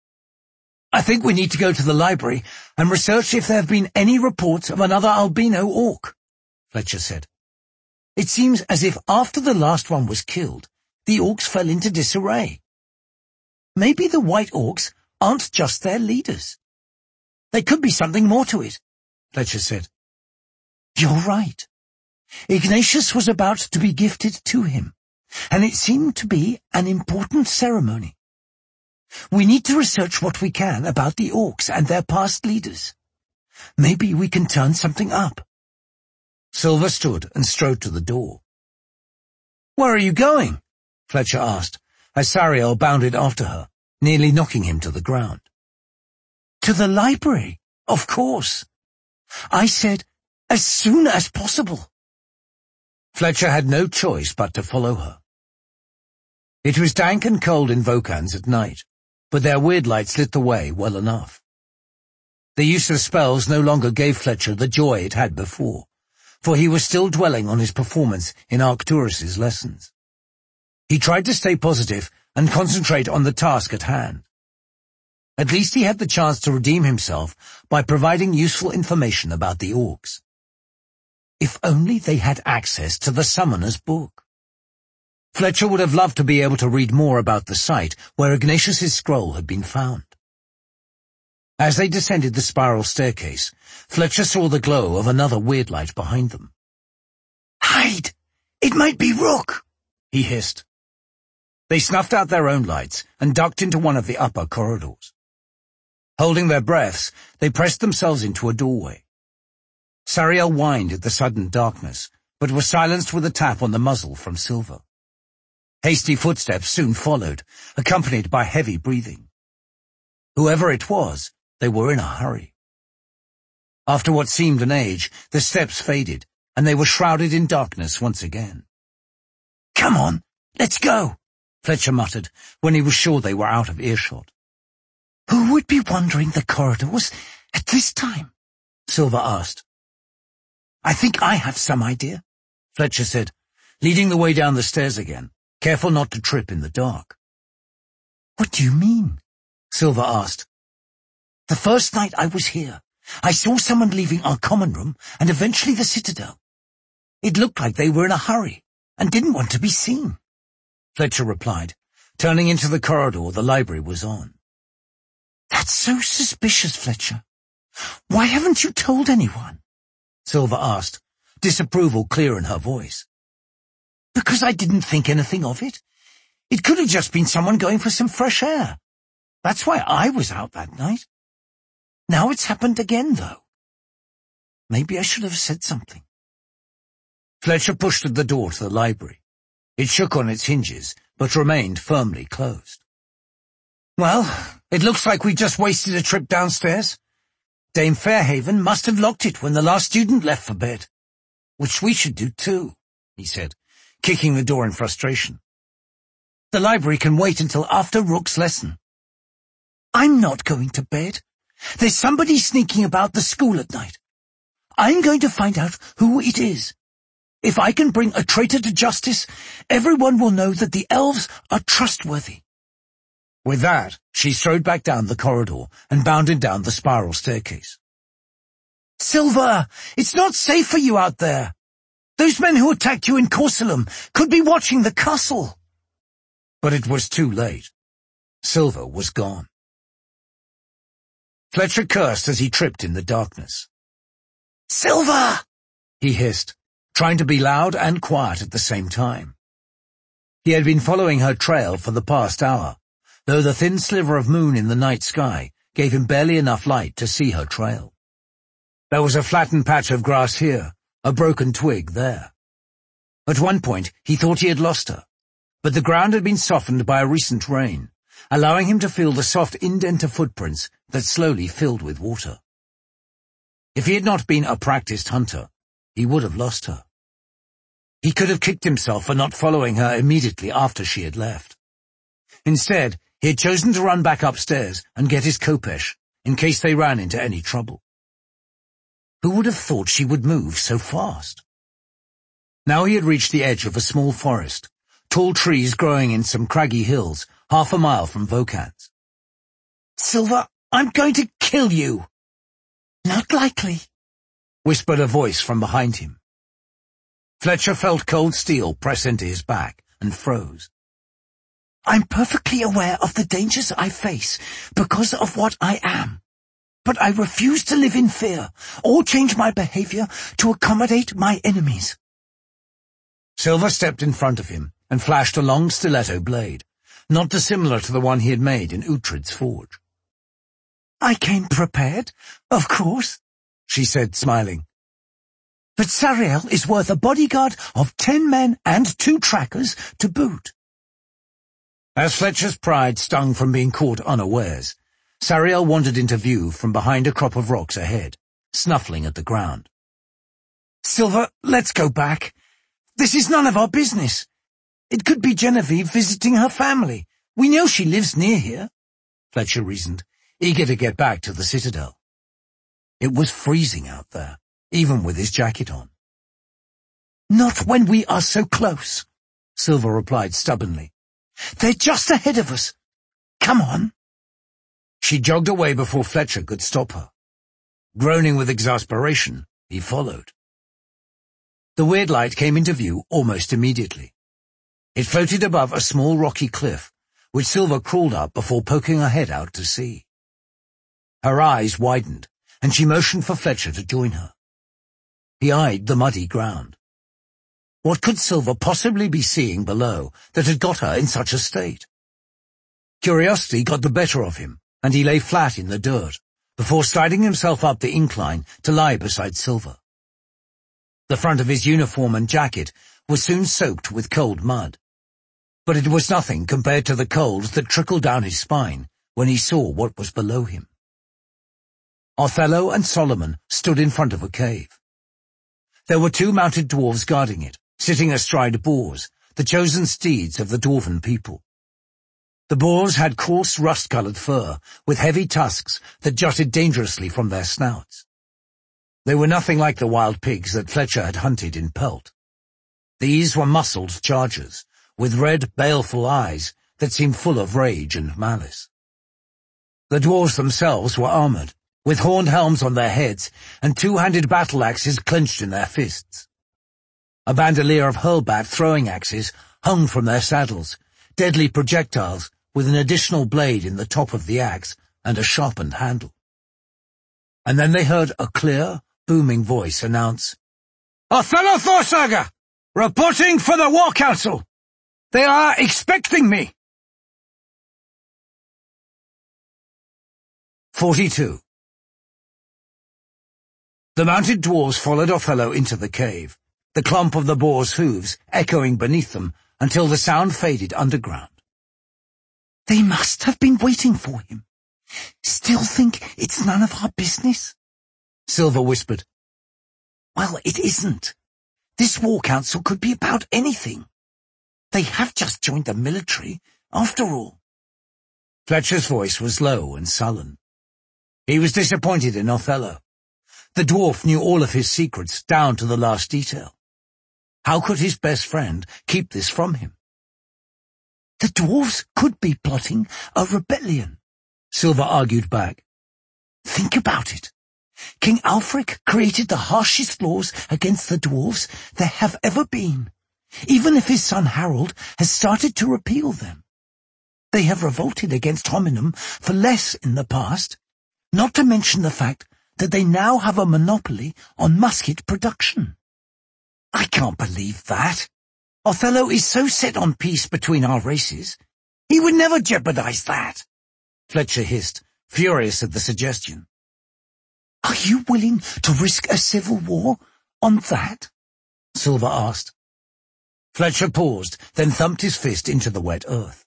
I think we need to go to the library and research if there have been any reports of another albino orc, Fletcher said. It seems as if after the last one was killed, the orcs fell into disarray. Maybe the white orcs aren't just their leaders. There could be something more to it, Fletcher said. You're right. Ignatius was about to be gifted to him, and it seemed to be an important ceremony. We need to research what we can about the orcs and their past leaders. Maybe we can turn something up. Silva stood and strode to the door. Where are you going? Fletcher asked, as Sariel bounded after her, nearly knocking him to the ground. To the library, of course. I said, as soon as possible. Fletcher had no choice but to follow her. It was dank and cold in Vokans at night, but their weird lights lit the way well enough. The use of spells no longer gave Fletcher the joy it had before, for he was still dwelling on his performance in Arcturus's lessons. He tried to stay positive and concentrate on the task at hand. At least he had the chance to redeem himself by providing useful information about the orcs. If only they had access to the Summoner's Book. Fletcher would have loved to be able to read more about the site where Ignatius's scroll had been found. As they descended the spiral staircase, Fletcher saw the glow of another weird light behind them. Hide! It might be Rook! He hissed. They snuffed out their own lights and ducked into one of the upper corridors. Holding their breaths, they pressed themselves into a doorway. Sariel whined at the sudden darkness, but was silenced with a tap on the muzzle from Silva. Hasty footsteps soon followed, accompanied by heavy breathing. Whoever it was, they were in a hurry. After what seemed an age, the steps faded, and they were shrouded in darkness once again. Come on, let's go, Fletcher muttered, when he was sure they were out of earshot. Who would be wandering the corridors at this time? Silva asked. I think I have some idea, Fletcher said, leading the way down the stairs again, careful not to trip in the dark. What do you mean? Silva asked. The first night I was here, I saw someone leaving our common room and eventually the Citadel. It looked like they were in a hurry and didn't want to be seen, Fletcher replied, turning into the corridor the library was on. That's so suspicious, Fletcher. Why haven't you told anyone? Silva asked, disapproval clear in her voice. Because I didn't think anything of it. It could have just been someone going for some fresh air. That's why I was out that night. Now it's happened again, though. Maybe I should have said something. Fletcher pushed at the door to the library. It shook on its hinges, but remained firmly closed. Well, it looks like we just wasted a trip downstairs. Dame Fairhaven must have locked it when the last student left for bed. Which we should do too, he said, kicking the door in frustration. The library can wait until after Rook's lesson. I'm not going to bed. There's somebody sneaking about the school at night. I'm going to find out who it is. If I can bring a traitor to justice, everyone will know that the elves are trustworthy. With that, she strode back down the corridor and bounded down the spiral staircase. Silva, it's not safe for you out there. Those men who attacked you in Corsulum could be watching the castle, But it was too late. Silver was gone. Fletcher cursed as he tripped in the darkness. "Silver!" he hissed, trying to be loud and quiet at the same time. He had been following her trail for the past hour, though the thin sliver of moon in the night sky gave him barely enough light to see her trail. There was a flattened patch of grass here, a broken twig there. At one point, he thought he had lost her, but the ground had been softened by a recent rain, allowing him to feel the soft indent of footprints that slowly filled with water. If he had not been a practiced hunter, he would have lost her. He could have kicked himself for not following her immediately after she had left. Instead, he had chosen to run back upstairs and get his khopesh, in case they ran into any trouble. Who would have thought she would move so fast? Now he had reached the edge of a small forest, tall trees growing in some craggy hills, half a mile from Vokans. "Silver, I'm going to kill you." "Not likely," whispered a voice from behind him. Fletcher felt cold steel press into his back and froze. "I'm perfectly aware of the dangers I face because of what I am, but I refuse to live in fear or change my behavior to accommodate my enemies." Silver stepped in front of him and flashed a long stiletto blade, not dissimilar to the one he had made in Uhtred's forge. "I came prepared, of course," she said, smiling. "But Sariel is worth a bodyguard of ten men and two trackers to boot." As Fletcher's pride stung from being caught unawares, Sariel wandered into view from behind a crop of rocks ahead, snuffling at the ground. "Silver, let's go back. This is none of our business. It could be Genevieve visiting her family. We know she lives near here," Fletcher reasoned, eager to get back to the citadel. It was freezing out there, even with his jacket on. "Not when we are so close," Silver replied stubbornly. "They're just ahead of us. Come on." She jogged away before Fletcher could stop her. Groaning with exasperation, he followed. The weird light came into view almost immediately. It floated above a small rocky cliff, which Silver crawled up before poking her head out to sea. Her eyes widened, and she motioned for Fletcher to join her. He eyed the muddy ground. What could Silver possibly be seeing below that had got her in such a state? Curiosity got the better of him, and he lay flat in the dirt, before sliding himself up the incline to lie beside Silver. The front of his uniform and jacket was soon soaked with cold mud, but it was nothing compared to the cold that trickled down his spine when he saw what was below him. Othello and Solomon stood in front of a cave. There were two mounted dwarves guarding it, sitting astride boars, the chosen steeds of the dwarven people. The boars had coarse rust-colored fur, with heavy tusks that jutted dangerously from their snouts. They were nothing like the wild pigs that Fletcher had hunted in Pelt. These were muscled chargers, with red, baleful eyes that seemed full of rage and malice. The dwarves themselves were armored, with horned helms on their heads and two-handed battle axes clenched in their fists. A bandolier of hurlbat throwing axes hung from their saddles, deadly projectiles with an additional blade in the top of the axe and a sharpened handle. And then they heard a clear, booming voice announce, "Othello Thorsaga, reporting for the War Council. They are expecting me." forty-two. The mounted dwarves followed Othello into the cave, the clump of the boar's hooves echoing beneath them until the sound faded underground. "They must have been waiting for him. Still think it's none of our business?" Silver whispered. "Well, it isn't. This war council could be about anything. They have just joined the military, after all." Fletcher's voice was low and sullen. He was disappointed in Othello. The dwarf knew all of his secrets down to the last detail. How could his best friend keep this from him? "The dwarves could be plotting a rebellion," Silver argued back. "Think about it. King Alfric created the harshest laws against the dwarves there have ever been, even if his son Harold has started to repeal them. They have revolted against Hominum for less in the past, not to mention the fact that they now have a monopoly on musket production. I can't believe that. Othello is so set on peace between our races. He would never jeopardize that, Fletcher hissed, furious at the suggestion. Are you willing to risk a civil war on that? Silver asked. Fletcher paused, then thumped his fist into the wet earth.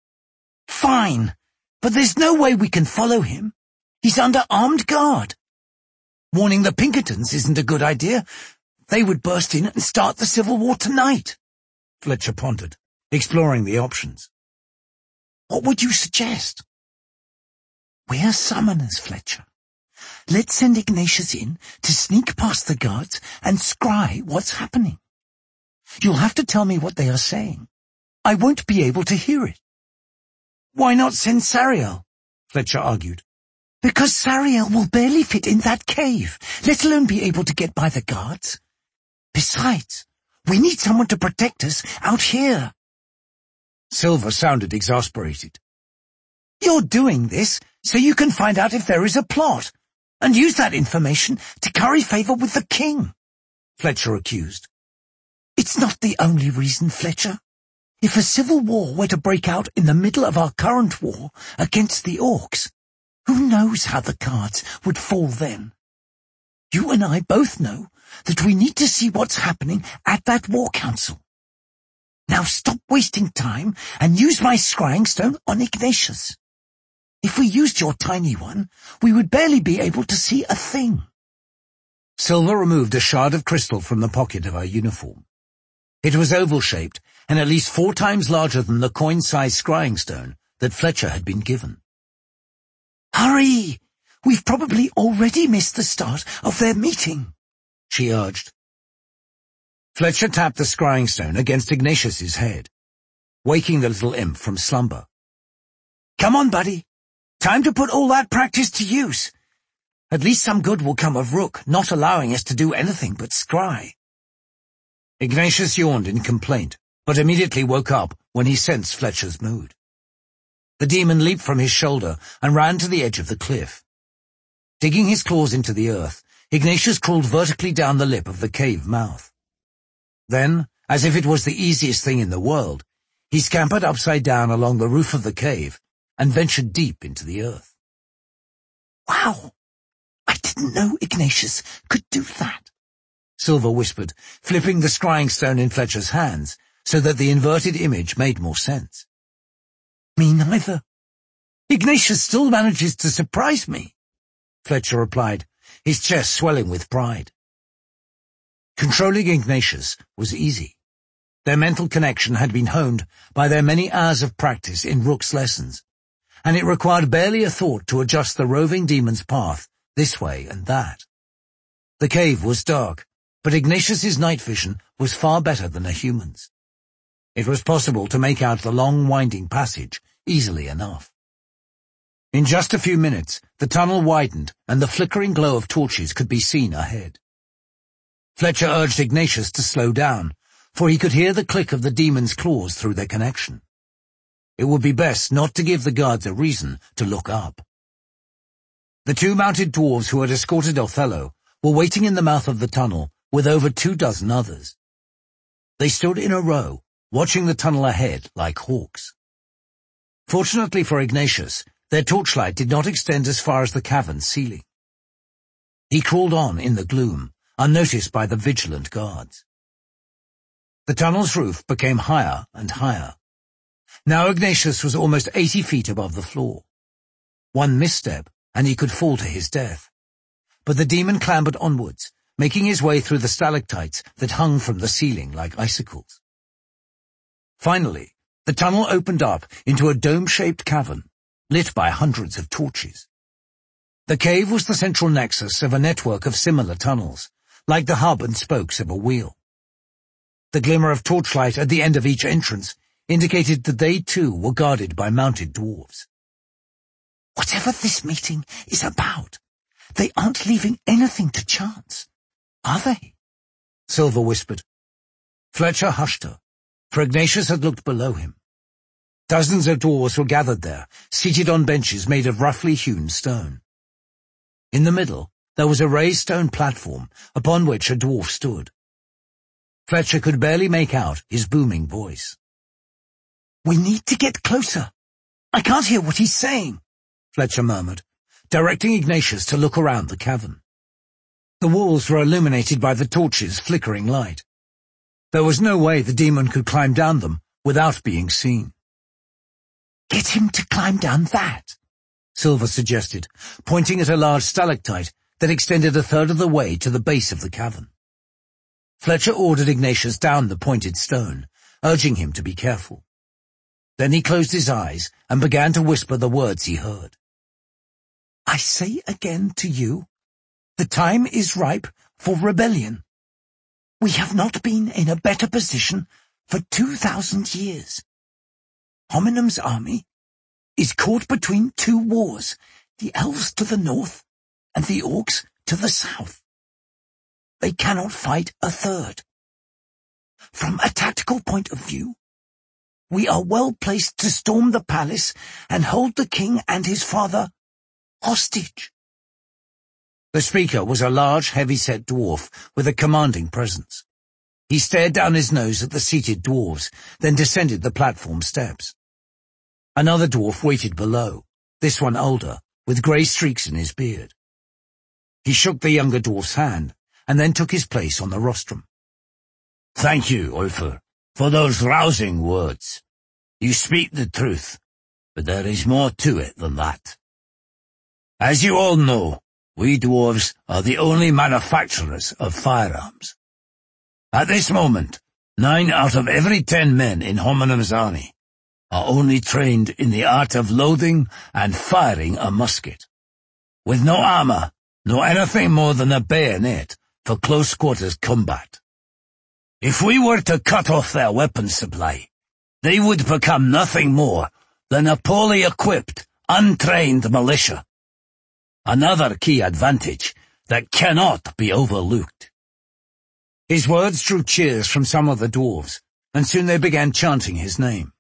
Fine, but there's no way we can follow him. He's under armed guard. Warning the Pinkertons isn't a good idea. They would burst in and start the civil war tonight, Fletcher pondered, exploring the options. What would you suggest? We're summoners, Fletcher. Let's send Ignatius in to sneak past the guards and scry what's happening. You'll have to tell me what they are saying. I won't be able to hear it. Why not send Sariel? Fletcher argued. Because Sariel will barely fit in that cave, let alone be able to get by the guards. Besides, we need someone to protect us out here. Silver sounded exasperated. You're doing this so you can find out if there is a plot, and use that information to curry favor with the king, Fletcher accused. It's not the only reason, Fletcher. If a civil war were to break out in the middle of our current war against the Orcs, who knows how the cards would fall then? You and I both know that we need to see what's happening at that war council. Now stop wasting time and use my scrying stone on Ignatius. If we used your tiny one, we would barely be able to see a thing. Silver removed a shard of crystal from the pocket of her uniform. It was oval-shaped and at least four times larger than the coin-sized scrying stone that Fletcher had been given. Hurry! We've probably already missed the start of their meeting, she urged. Fletcher tapped the scrying stone against Ignatius's head, waking the little imp from slumber. Come on, buddy. Time to put all that practice to use. At least some good will come of Rook not allowing us to do anything but scry. Ignatius yawned in complaint, but immediately woke up when he sensed Fletcher's mood. The demon leaped from his shoulder and ran to the edge of the cliff. Digging his claws into the earth, Ignatius crawled vertically down the lip of the cave mouth. Then, as if it was the easiest thing in the world, he scampered upside down along the roof of the cave and ventured deep into the earth. Wow! I didn't know Ignatius could do that, Silver whispered, flipping the scrying stone in Fletcher's hands so that the inverted image made more sense. Me neither. Ignatius still manages to surprise me, Fletcher replied, his chest swelling with pride. Controlling Ignatius was easy. Their mental connection had been honed by their many hours of practice in Rook's lessons, and it required barely a thought to adjust the roving demon's path this way and that. The cave was dark, but Ignatius's night vision was far better than a human's. It was possible to make out the long winding passage easily enough. In just a few minutes, the tunnel widened and the flickering glow of torches could be seen ahead. Fletcher urged Ignatius to slow down, for he could hear the click of the demon's claws through their connection. It would be best not to give the guards a reason to look up. The two mounted dwarves who had escorted Othello were waiting in the mouth of the tunnel with over two dozen others. They stood in a row, watching the tunnel ahead like hawks. Fortunately for Ignatius, their torchlight did not extend as far as the cavern's ceiling. He crawled on in the gloom, unnoticed by the vigilant guards. The tunnel's roof became higher and higher. Now Ignatius was almost eighty feet above the floor. One misstep, and he could fall to his death. But the demon clambered onwards, making his way through the stalactites that hung from the ceiling like icicles. Finally, the tunnel opened up into a dome-shaped cavern, lit by hundreds of torches. The cave was the central nexus of a network of similar tunnels, like the hub and spokes of a wheel. The glimmer of torchlight at the end of each entrance indicated that they too were guarded by mounted dwarves. Whatever this meeting is about, they aren't leaving anything to chance, are they? Silver whispered. Fletcher hushed her, for Ignatius had looked below him. Dozens of dwarves were gathered there, seated on benches made of roughly hewn stone. In the middle, there was a raised stone platform upon which a dwarf stood. Fletcher could barely make out his booming voice. "We need to get closer. I can't hear what he's saying," Fletcher murmured, directing Ignatius to look around the cavern. The walls were illuminated by the torch's flickering light. There was no way the demon could climb down them without being seen. "Get him to climb down that," Silver suggested, pointing at a large stalactite that extended a third of the way to the base of the cavern. Fletcher ordered Ignatius down the pointed stone, urging him to be careful. Then he closed his eyes and began to whisper the words he heard. "I say again to you, the time is ripe for rebellion. We have not been in a better position for two thousand years. Hominum's army is caught between two wars, the elves to the north and the orcs to the south. They cannot fight a third. From a tactical point of view, we are well placed to storm the palace and hold the king and his father hostage." The speaker was a large, heavy-set dwarf with a commanding presence. He stared down his nose at the seated dwarves, then descended the platform steps. Another dwarf waited below, this one older, with grey streaks in his beard. He shook the younger dwarf's hand, and then took his place on the rostrum. "Thank you, Ulfr, for those rousing words. You speak the truth, but there is more to it than that. As you all know, we dwarves are the only manufacturers of firearms. At this moment, nine out of every ten men in Hominum's army are only trained in the art of loading and firing a musket, with no armor, nor anything more than a bayonet for close-quarters combat. If we were to cut off their weapons supply, they would become nothing more than a poorly equipped, untrained militia. Another key advantage that cannot be overlooked." His words drew cheers from some of the dwarves, and soon they began chanting his name.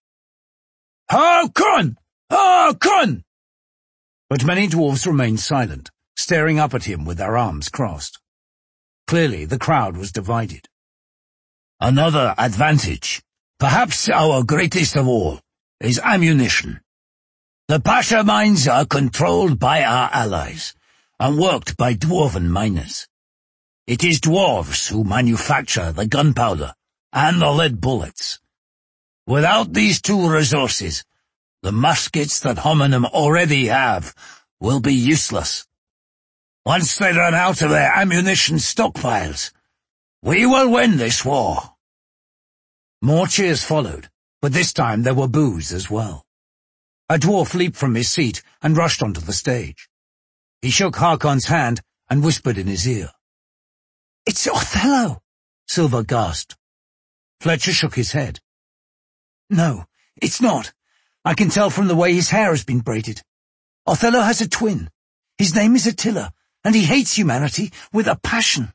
"Håkon! Håkon!" But many dwarves remained silent, staring up at him with their arms crossed. Clearly, the crowd was divided. "Another advantage, perhaps our greatest of all, is ammunition. The Pasha mines are controlled by our allies and worked by dwarven miners. It is dwarves who manufacture the gunpowder and the lead bullets. Without these two resources, the muskets that Hominum already have will be useless. Once they run out of their ammunition stockpiles, we will win this war." More cheers followed, but this time there were boos as well. A dwarf leaped from his seat and rushed onto the stage. He shook Harkon's hand and whispered in his ear. "It's Othello," Silver gasped. Fletcher shook his head. "No, it's not. I can tell from the way his hair has been braided. Othello has a twin. His name is Attila, and he hates humanity with a passion."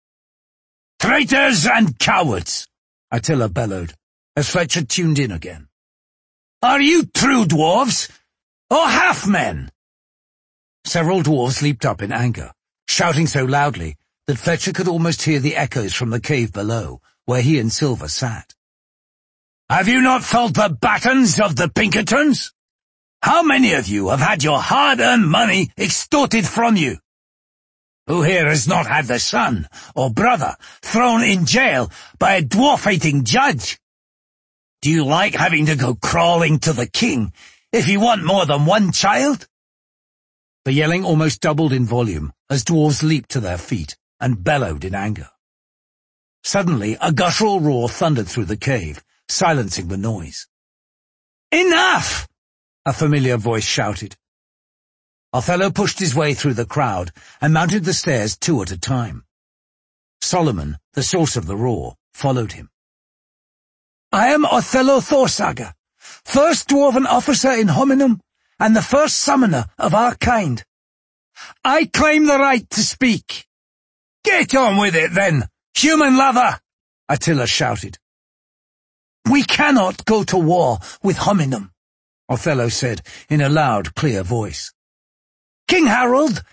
"Traitors and cowards!" Attila bellowed, as Fletcher tuned in again. "Are you true dwarves, or half-men?" Several dwarves leaped up in anger, shouting so loudly that Fletcher could almost hear the echoes from the cave below, where he and Silver sat. "Have you not felt the battens of the Pinkertons? How many of you have had your hard-earned money extorted from you? Who here has not had the son or brother thrown in jail by a dwarf-hating judge? Do you like having to go crawling to the king if you want more than one child?" The yelling almost doubled in volume as dwarves leaped to their feet and bellowed in anger. Suddenly, a guttural roar thundered through the cave, silencing the noise. "Enough!" a familiar voice shouted. Othello pushed his way through the crowd and mounted the stairs two at a time. Solomon, the source of the roar, followed him. "I am Othello Thorsaga, first dwarven officer in Hominum and the first summoner of our kind. I claim the right to speak." "Get on with it, then, human lover!" Attila shouted. "We cannot go to war with Hominum," Othello said in a loud, clear voice. King Harold,